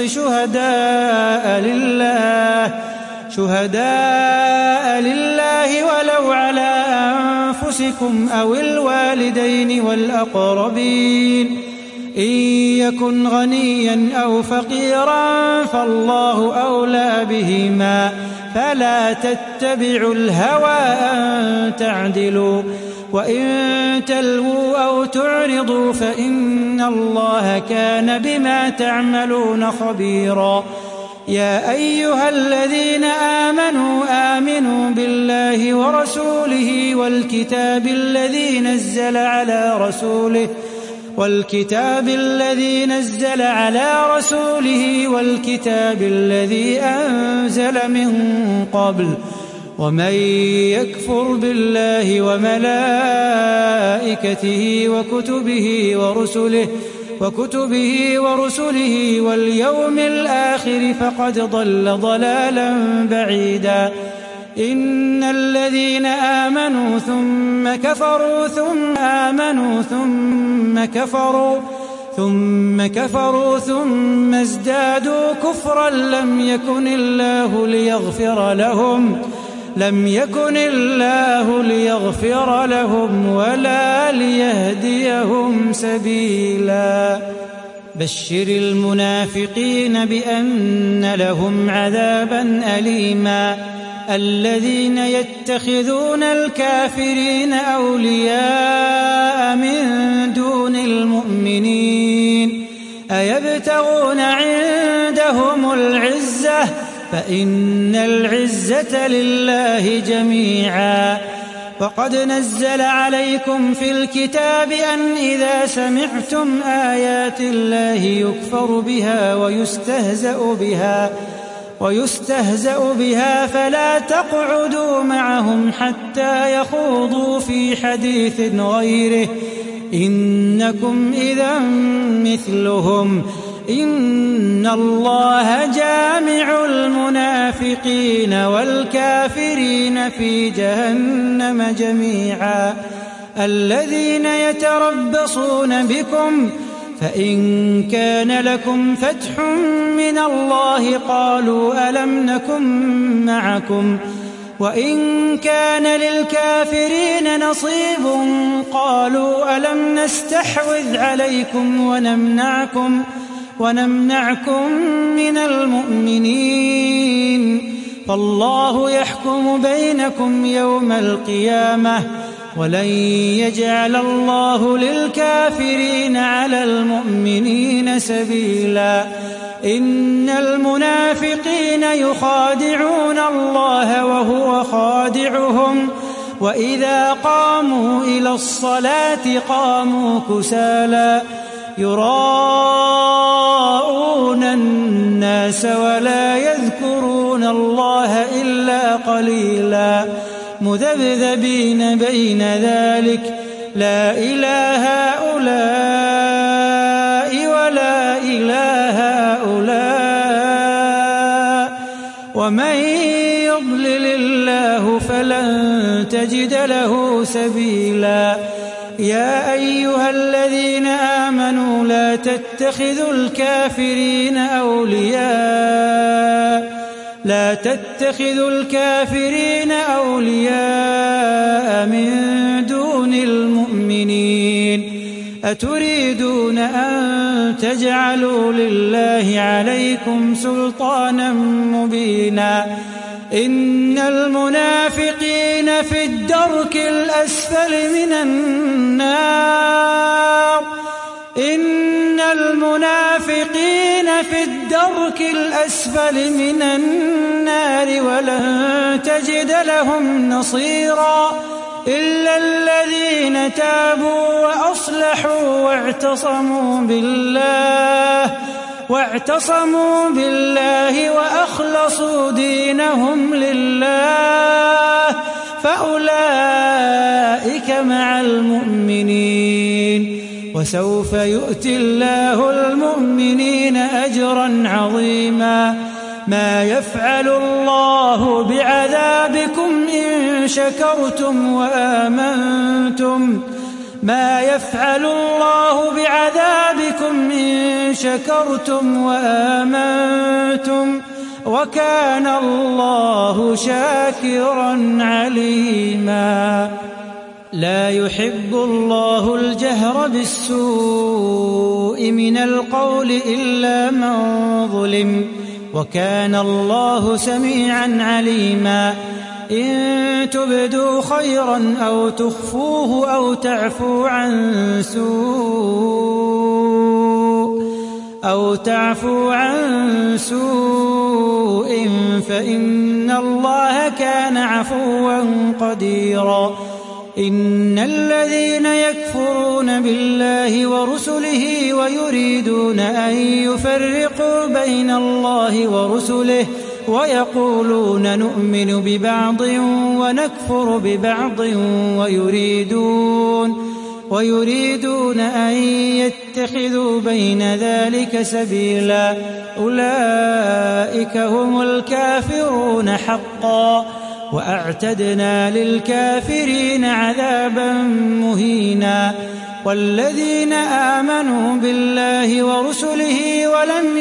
شهداء لله ولو على أنفسكم أو الوالدين والأقربين إن يكن غنيا أو فقيرا فالله أولى بهما فلا تتبعوا الهوى أن تعدلوا وإن تلووا أو تعرضوا فإن الله كان بما تعملون خبيرا. يا أيها الذين آمنوا بالله ورسوله والكتاب الذي نزل على رسوله والكتاب الذي أنزل من قبل ومن يكفر بالله وملائكته وكتبه ورسله واليوم الآخر فقد ضل ضلالا بعيدا. إن الذين آمنوا ثم كفروا ثم ازدادوا كفرا لم يكن الله ليغفر لهم ولا ليهديهم سبيلا. بشر المنافقين بأن لهم عذابا أليما. الذين يتخذون الكافرين أولياء من دون المؤمنين أيبتغون عندهم العزة فإن العزة لله جميعا. وقد نزل عليكم في الكتاب أن إذا سمعتم آيات الله يكفر بها ويستهزأ بها فلا تقعدوا معهم حتى يخوضوا في حديث غيره إنكم إذا مثلهم إن الله جامع المنافقين والكافرين في جهنم جميعا. الذين يتربصون بكم فإن كان لكم فتح من الله قالوا ألم نكن معكم وإن كان للكافرين نصيب قالوا ألم نستحوذ عليكم ونمنعكم من المؤمنين. فالله يحكم بينكم يوم القيامة ولن يجعل الله للكافرين على المؤمنين سبيلا. إن المنافقين يخادعون الله وهو خادعهم وإذا قاموا إلى الصلاة قاموا كسالى يراءون الناس ولا يذكرون الله إلا قليلا مذبذبين بين ذلك لا إله هؤلاء ولا إله هؤلاء ومن يضلل الله فلن تجد له سبيلا. يا أيها الذين آمنوا لا تتخذوا الكافرين أولياء من دون المؤمنين. أتريدون أن تجعلوا لله عليكم سلطانا مبينا. إن المنافقين في الدرك الأسفل من النار ولن تجد لهم نصيرا إلا الذين تابوا وأصلحوا واعتصموا بالله وأخلصوا دينهم لله فأولئك مع المؤمنين وسوف يؤتي الله المؤمنين أجرا عظيما. ما يفعل الله بعذابكم إن شكرتم وآمنتم وكان الله شاكرا عليما. لا يحب الله الجهر بالسوء من القول إلا من ظلم وكان الله سميعا عليما. إن تبدوا خيرا أو تخفوه أو تعفوا عن سوء فإن الله كان عفوا قديرا. إن الذين يكفرون بالله ورسله ويريدون أن يفرقوا بين الله ورسله ويقولون نؤمن ببعض ونكفر ببعض ويريدون أن يتخذوا بين ذلك سبيلا أولئك هم الكافرون حقا وأعتدنا للكافرين عذابا مهينا. والذين آمنوا بالله ورسله ولم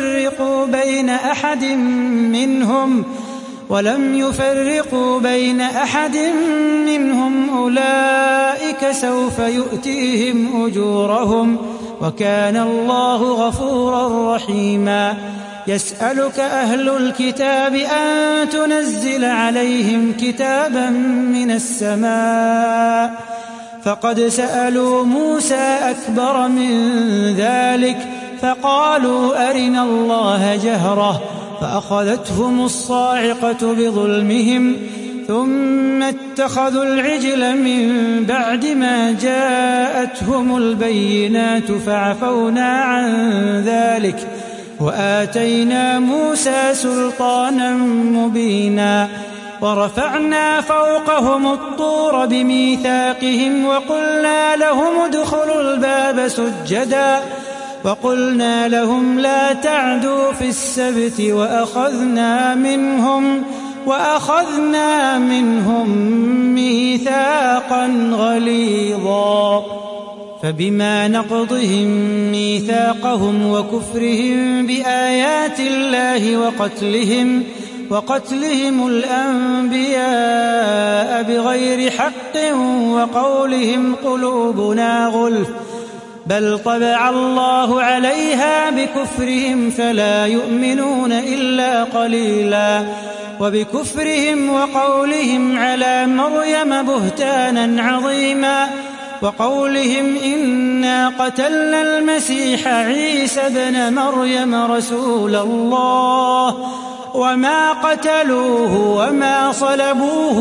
يفرقوا بين أحد منهم أولئك سوف يؤتيهم أجورهم وكان الله غفورا رحيما. يسألك أهل الكتاب أن تنزل عليهم كتابا من السماء فقد سألوا موسى أكبر من ذلك فقالوا أرنا الله جهرة فأخذتهم الصاعقة بظلمهم ثم اتخذوا العجل من بعد ما جاءتهم البينات فعفونا عن ذلك وآتينا موسى سلطانا مبينا. ورفعنا فوقهم الطور بميثاقهم وقلنا لهم ادخلوا الباب وقلنا لهم لا تعدوا في السبت وأخذنا منهم ميثاقا غليظا فبما نقضهم ميثاقهم وكفرهم بآيات الله وقتلهم الأنبياء بغير حق وقولهم قلوبنا غلف بل طبع الله عليها بكفرهم فلا يؤمنون إلا قليلا وبكفرهم وقولهم على مريم بهتانا عظيما وقولهم إنا قتلنا المسيح عيسى ابن مريم رسول الله وما قتلوه وما صلبوه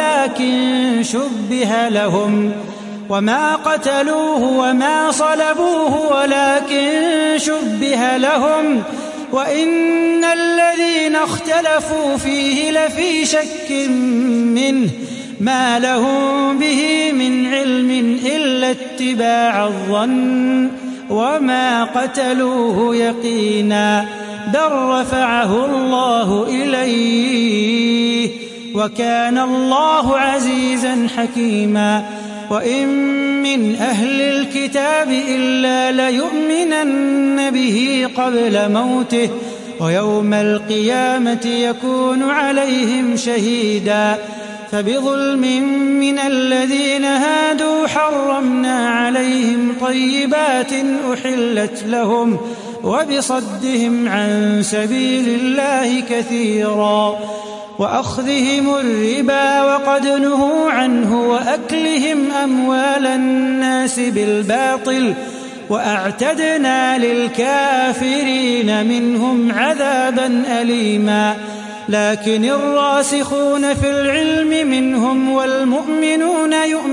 ولكن شبه لهم وإن الذين اختلفوا فيه لفي شك منه ما لهم به من علم إلا اتباع الظن وما قتلوه يقينا بل رفعه الله إليه وكان الله عزيزا حكيما وإن من أهل الكتاب إلا ليؤمنن به قبل موته ويوم القيامة يكون عليهم شهيدا فبظلم من الذين هادوا حرمنا عليهم طيبات أحلت لهم وبصدهم عن سبيل الله كثيرا وأخذهم الربا وقد نهوا عنه وأكلهم أموال الناس بالباطل وأعتدنا للكافرين منهم عذابا أليما لكن الراسخون في العلم منهم والمؤمنون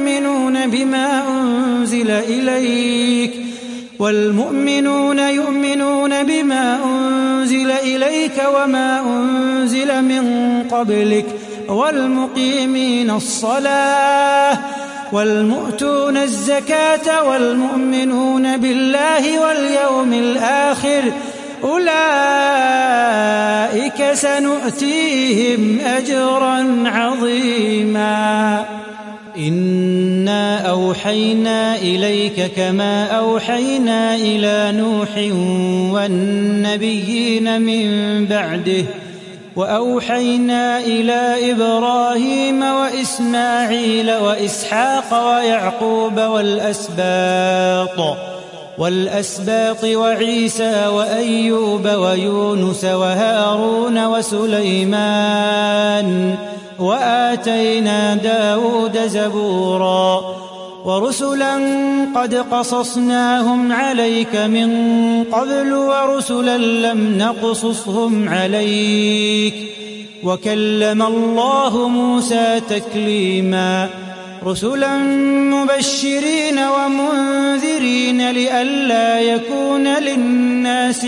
يؤمنون بما أنزل إليك وما أنزل من قبلك والمقيمين الصلاة والمؤتون الزكاة والمؤمنون بالله واليوم الآخر أولئك سنؤتيهم أجرا عظيما إنا أوحينا إليك كما أوحينا إلى نوح والنبيين من بعده وأوحينا إلى إبراهيم وإسماعيل وإسحاق ويعقوب والأسباط وعيسى وأيوب ويونس وهارون وسليمان وآتينا داود زبورا ورسلا قد قصصناهم عليك من قبل ورسلا لم نقصصهم عليك وكلم الله موسى تكليما رسلا مبشرين ومنذرين لئلا يكون للناس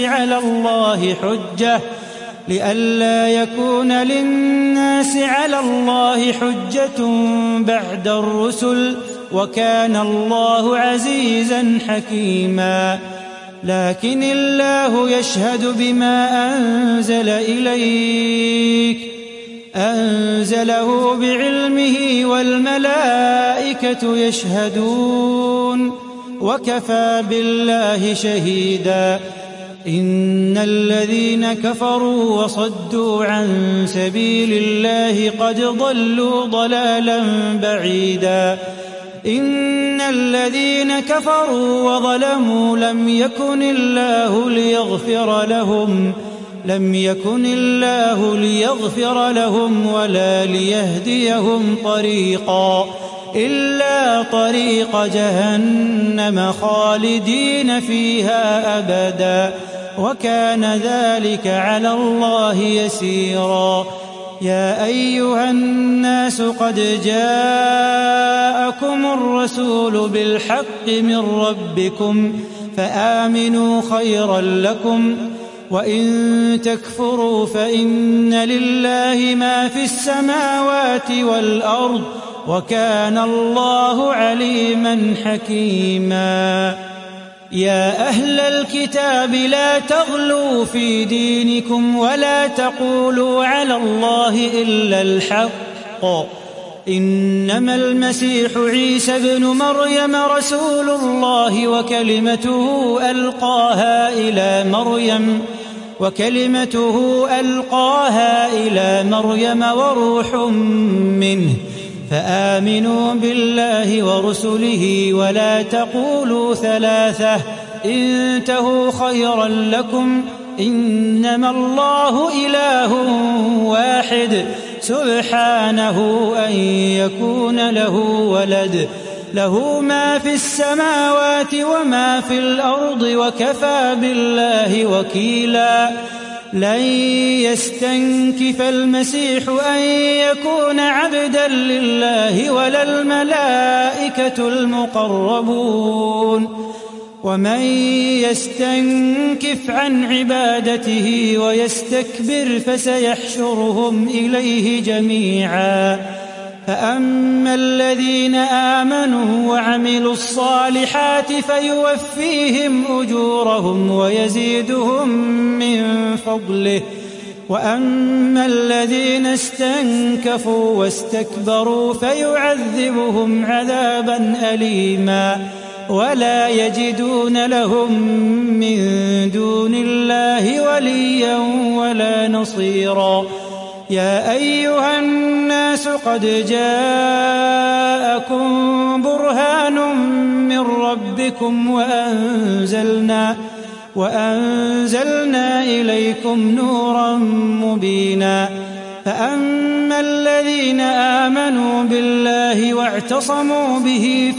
على الله حجة بعد الرسل وكان الله عزيزا حكيما لكن الله يشهد بما أنزل إليك أنزله بعلمه والملائكة يشهدون وكفى بالله شهيدا إن الذين كفروا وصدوا عن سبيل الله قد ضلوا ضلالا بعيدا إن الذين كفروا وظلموا لم يكن الله ليغفر لهم ولا ليهديهم طريقا إلا طريق جهنم خالدين فيها أبدا وكان ذلك على الله يسيرا يا أيها الناس قد جاءكم الرسول بالحق من ربكم فآمنوا خيرا لكم وإن تكفروا فإن لله ما في السماوات والأرض وكان الله عليما حكيما يا أهل الكتاب لا تغلوا في دينكم ولا تقولوا على الله إلا الحق إنما المسيح عيسى ابن مريم رسول الله وكلمته ألقاها إلى مريم وروح منه فآمنوا بالله ورسله ولا تقولوا ثلاثة انتهوا خيرا لكم إنما الله إله واحد سبحانه أن يكون له ولد له ما في السماوات وما في الأرض وكفى بالله وكيلا لن يستنكف المسيح أن يكون عبدا لله ولا الملائكة المقربون ومن يستنكف عن عبادته ويستكبر فسيحشرهم إليه جميعا فأما الذين آمنوا وعملوا الصالحات فيوفيهم أجورهم ويزيدهم من فضله وأما الذين استنكفوا واستكبروا فيعذبهم عذابا أليما ولا يجدون لهم من دون الله وليا ولا نصيرا يا أيها الناس قد جاءكم برهان من ربكم وأنزلنا إليكم نورا مبينا فأما الذين آمنوا بالله واعتصموا به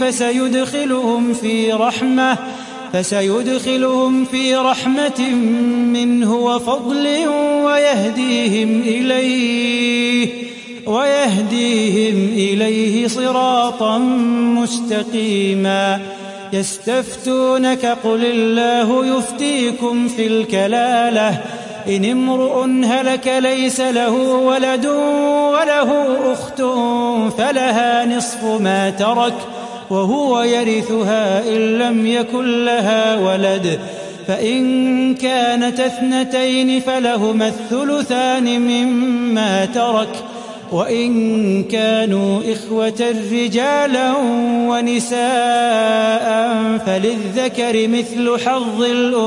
فسيدخلهم في رحمة منه وفضل ويهديهم إليه صراطا مستقيما يستفتونك قل الله يفتيكم في الكلالة إن امرؤ هلك ليس له ولد وله أخت فلها نصف ما ترك وهو يرثها إن لم يكن لها ولد فإن كانت اثنتين فلهما الثلثان مما ترك وإن كانوا إخوة رجالا ونساء فللذكر مثل حظ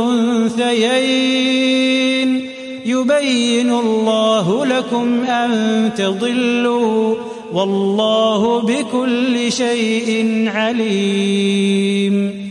الأنثيين يبين الله لكم أن تضلوا والله بكل شيء عليم